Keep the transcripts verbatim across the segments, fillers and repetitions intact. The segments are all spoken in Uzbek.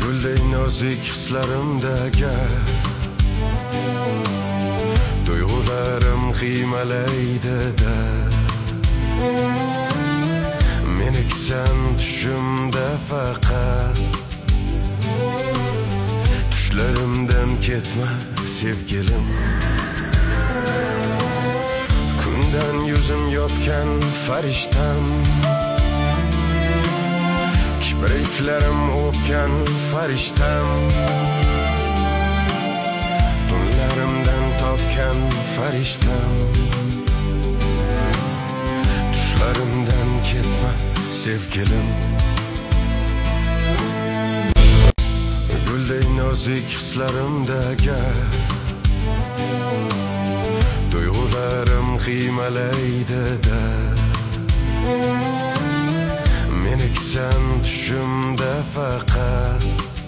Gulday nozik hislarimdagi tuyg'ularim qiymalaydi-da. Meniksan tushimda faqat, tushlarimdan ketma sevgilim. Kundan yuzim yopgan farishtam, kipriklarim o'pgan farishtam, tunlarimdan topgan farishtam. Tushlarimdan ketma sevgilim. Gulday nozik hislarimdagi tuyg'ularim qiymalaydi-da. Meniksan tushimda faqat,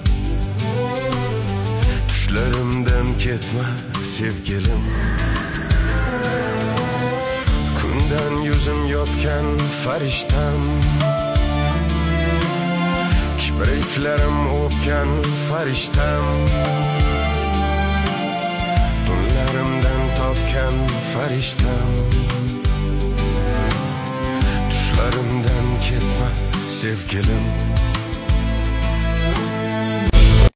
tushlarimdan ketma sevgilim. Kundan yuzim yopgan farishtam, kipriklarim o'pgan farishtam, tunlarimdan topgan farishtam. Tushlarimdan ketma sevgilim.